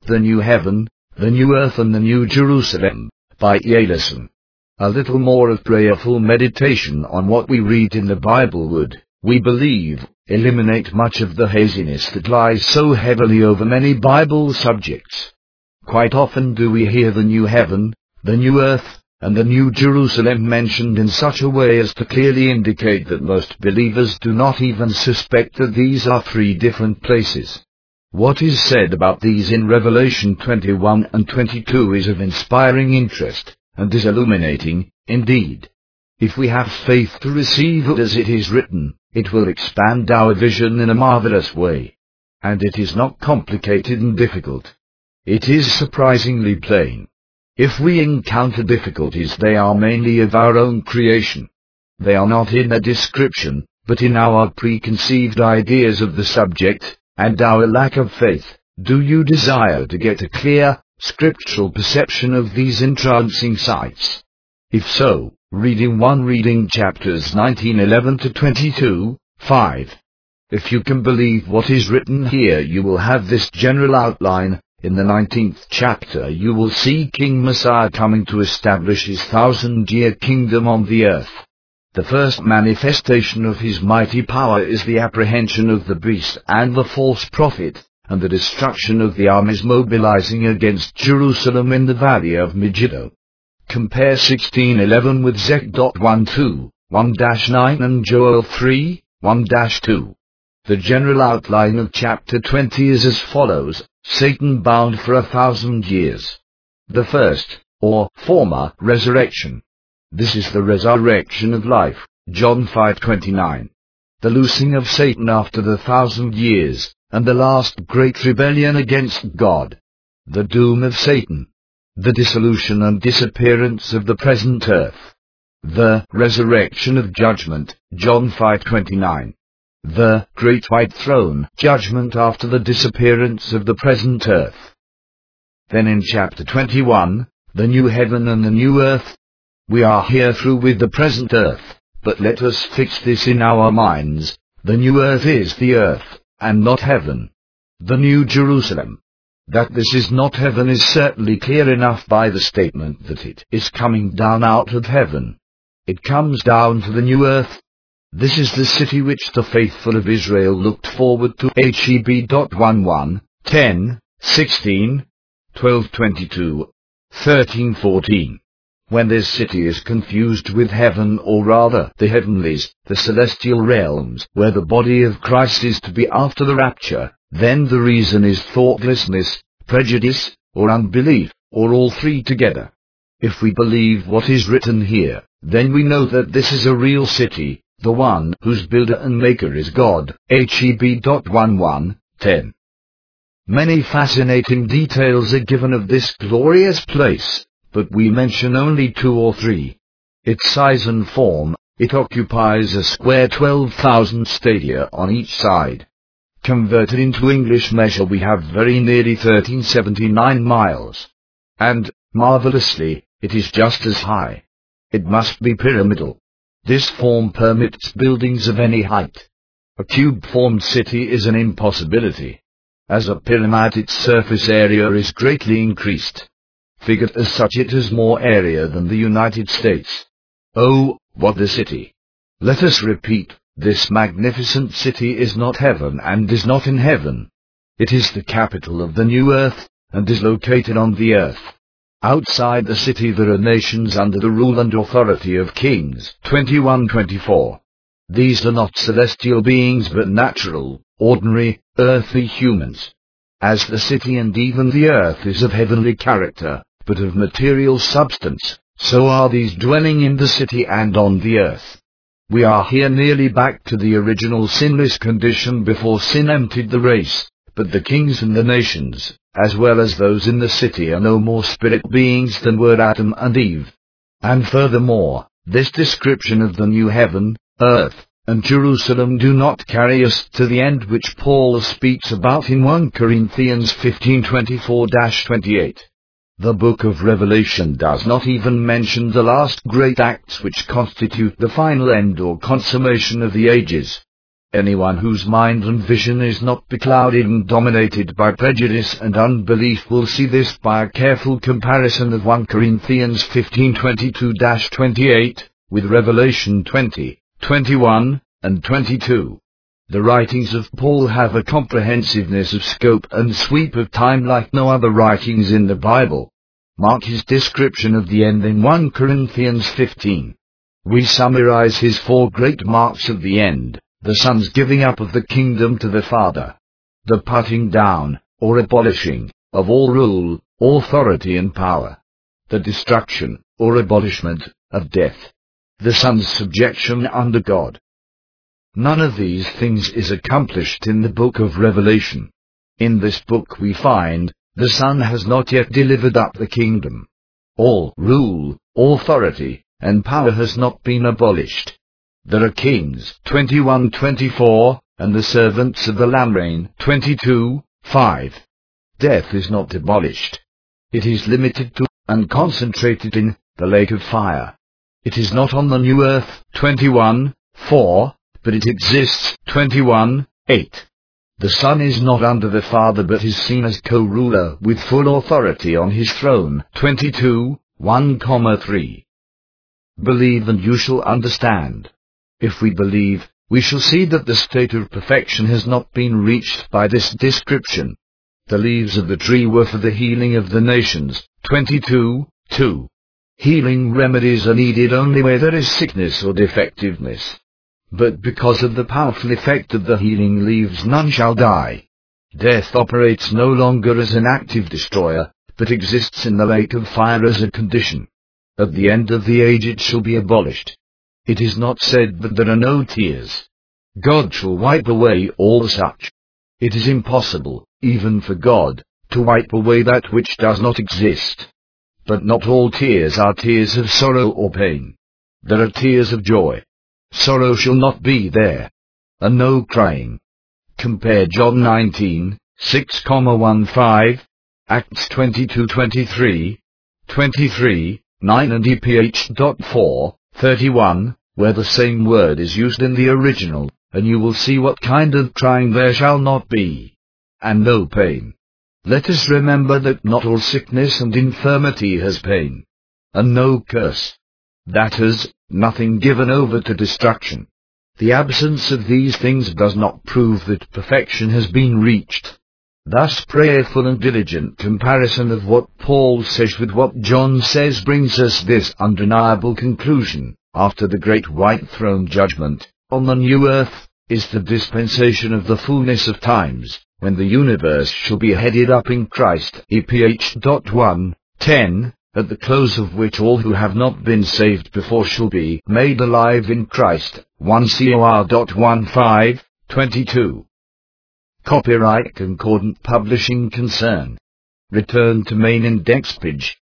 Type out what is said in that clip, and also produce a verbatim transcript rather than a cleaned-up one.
The New Heaven, the New Earth and the New Jerusalem, by E. Ellison. A little more of prayerful meditation on what we read in the Bible would, we believe, eliminate much of the haziness that lies so heavily over many Bible subjects. Quite often do we hear the New Heaven, the New Earth, and the New Jerusalem mentioned in such a way as to clearly indicate that most believers do not even suspect that these are three different places. What is said about these in Revelation twenty-one and twenty-two is of inspiring interest, and is illuminating, indeed. If we have faith to receive it as it is written, it will expand our vision in a marvelous way. And it is not complicated and difficult. It is surprisingly plain. If we encounter difficulties, they are mainly of our own creation. They are not in a description, but in our preconceived ideas of the subject, and our lack of faith. Do you desire to get a clear, scriptural perception of these entrancing sights? If so, read in one reading chapters nineteen eleven to twenty-two, five. If you can believe what is written here, you will have this general outline. In the nineteenth chapter you will see King Messiah coming to establish his thousand-year kingdom on the earth. The first manifestation of his mighty power is the apprehension of the beast and the false prophet, and the destruction of the armies mobilizing against Jerusalem in the valley of Megiddo. Compare sixteen eleven with Zech one two, one nine and Joel three, one two. The general outline of chapter twenty is as follows: Satan bound for a thousand years. The first, or former, resurrection. This is the resurrection of life, John five twenty-nine. The loosing of Satan after the thousand years, and the last great rebellion against God. The doom of Satan. The dissolution and disappearance of the present earth. The resurrection of judgment, John five twenty-nine. The great white throne, judgment after the disappearance of the present earth. Then in chapter twenty-one, the new heaven and the new earth. We are here through with the present earth, but let us fix this in our minds: the new earth is the earth, and not heaven. The New Jerusalem. That this is not heaven is certainly clear enough by the statement that it is coming down out of heaven. It comes down to the new earth. This is the city which the faithful of Israel looked forward to. Heb. eleven, ten, sixteen, twelve twenty-two, thirteen fourteen. When this city is confused with heaven, or rather the heavenlies, the celestial realms, where the body of Christ is to be after the rapture, then the reason is thoughtlessness, prejudice, or unbelief, or all three together. If we believe what is written here, then we know that this is a real city, the one whose builder and maker is God. Heb. eleven, ten. Many fascinating details are given of this glorious place, but we mention only two or three. Its size and form: it occupies a square twelve thousand stadia on each side. Converted into English measure, we have very nearly thirteen seventy-nine miles. And, marvelously, it is just as high. It must be pyramidal. This form permits buildings of any height. A cube-formed city is an impossibility. As a pyramid, its surface area is greatly increased. Figured as such, it has more area than the United States. Oh, what a city! Let us repeat, this magnificent city is not heaven and is not in heaven. It is the capital of the new earth, and is located on the earth. Outside the city there are nations under the rule and authority of kings. twenty-one twenty-four. These are not celestial beings but natural, ordinary, earthly humans. As the city and even the earth is of heavenly character, but of material substance, so are these dwelling in the city and on the earth. We are here nearly back to the original sinless condition before sin emptied the race, but the kings and the nations, as well as those in the city, are no more spirit beings than were Adam and Eve. And furthermore, this description of the new heaven, earth, and Jerusalem do not carry us to the end which Paul speaks about in First Corinthians fifteen twenty-four to twenty-eight. The book of Revelation does not even mention the last great acts which constitute the final end or consummation of the ages. Anyone whose mind and vision is not beclouded and dominated by prejudice and unbelief will see this by a careful comparison of First Corinthians fifteen twenty-two to twenty-eight, with Revelation twenty, twenty-one, and twenty-two. The writings of Paul have a comprehensiveness of scope and sweep of time like no other writings in the Bible. Mark his description of the end in First Corinthians fifteen. We summarize his four great marks of the end: the Son's giving up of the kingdom to the Father, the putting down, or abolishing, of all rule, authority and power, the destruction, or abolishment, of death, the Son's subjection under God. None of these things is accomplished in the book of Revelation. In this book we find, the Son has not yet delivered up the kingdom. All rule, authority, and power has not been abolished. There are kings, twenty-one twenty-four, and the servants of the Lamb reign, twenty-two five. Death is not abolished. It is limited to, and concentrated in, the lake of fire. It is not on the new earth, twenty-one four, but it exists, twenty-one eight. The Son is not under the Father but is seen as co-ruler with full authority on his throne, twenty-two one three. Believe and you shall understand. If we believe, we shall see that the state of perfection has not been reached by this description. The leaves of the tree were for the healing of the nations, twenty-two two. Healing remedies are needed only where there is sickness or defectiveness. But because of the powerful effect of the healing leaves, none shall die. Death operates no longer as an active destroyer, but exists in the lake of fire as a condition. At the end of the age it shall be abolished. It is not said that there are no tears. God shall wipe away all such. It is impossible, even for God, to wipe away that which does not exist. But not all tears are tears of sorrow or pain. There are tears of joy. Sorrow shall not be there. And no crying. Compare John nineteen, six fifteen, Acts twenty-two twenty-three, twenty-three, nine and E P H four, thirty-one, where the same word is used in the original, and you will see what kind of crying there shall not be. And no pain. Let us remember that not all sickness and infirmity has pain. And no curse. That is, nothing given over to destruction. The absence of these things does not prove that perfection has been reached. Thus prayerful and diligent comparison of what Paul says with what John says brings us this undeniable conclusion: after the great white throne judgment, on the new earth, is the dispensation of the fullness of times, when the universe shall be headed up in Christ, E P H one ten, at the close of which all who have not been saved before shall be made alive in Christ, First Cor fifteen twenty-two. Copyright Concordant Publishing Concern. Return to main index page.